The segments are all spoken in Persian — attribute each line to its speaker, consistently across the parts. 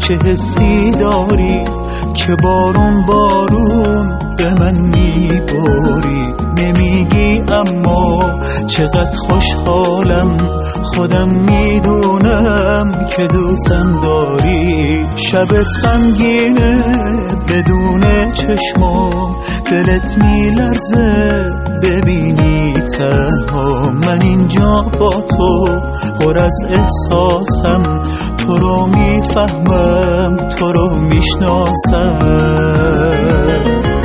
Speaker 1: چه حسی داری که بارون بارون به من میباری؟ نمیگی اما چقدر خوشحالم، خودم میدونم که دوستم داری. شبت غمگینه بدون چشمام، دلت میلرزه ببینی تنها. من اینجا با تو پر از احساسم، تو رو میفهمم، تو رو میشناسم.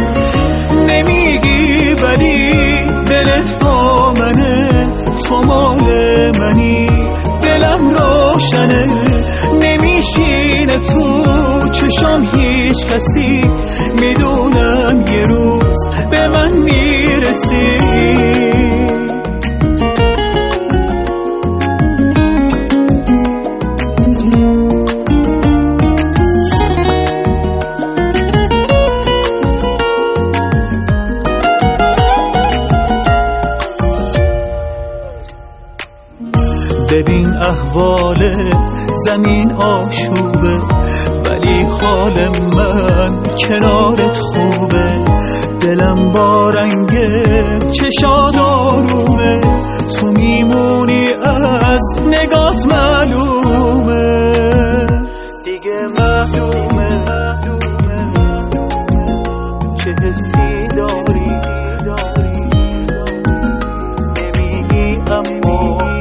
Speaker 1: نمیگی ولی دلت با منه، تو مال منی، دلم روشنه. نمیشینه تو چشام هیچ کسی، میدونم یه روز به من میرسی. ببین احوال زمین آشوبه، ولی حال من کنارت خوبه. دلم با رنگ چشات آرومه، تو میمونی از نگات معلومه، دیگه معلومه چه حسی داری. نمیگی اما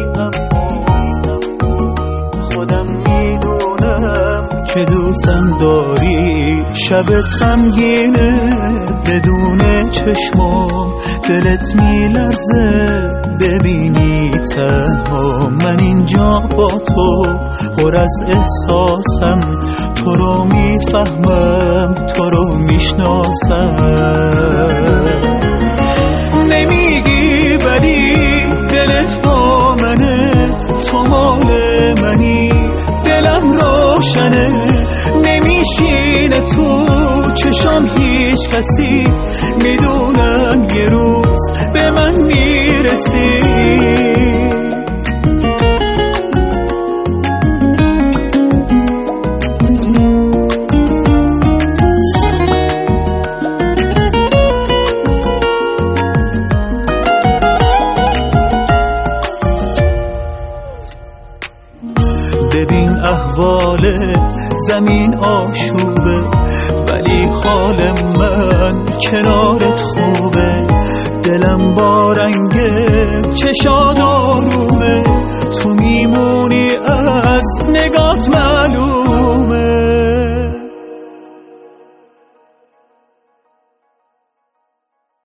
Speaker 1: خودم میدونم که دوستم داری. شبت غمگینه بدون چشمام، دلت میلرزه ببینی تنها. من اینجا با تو پر از احساسم، تو رو میفهمم، تو رو میشناسم. نمیگی ولی دلت با منه، تو مال منی، دلم روشنه. نمیشینه تو چشام هیچ کسی، میدونم یه روز به من میرسی. ببین احوال زمین آشوبه، ولی حال من کنارت خوبه. دلم با رنگ چشات آرومه، تو میمونی از نگات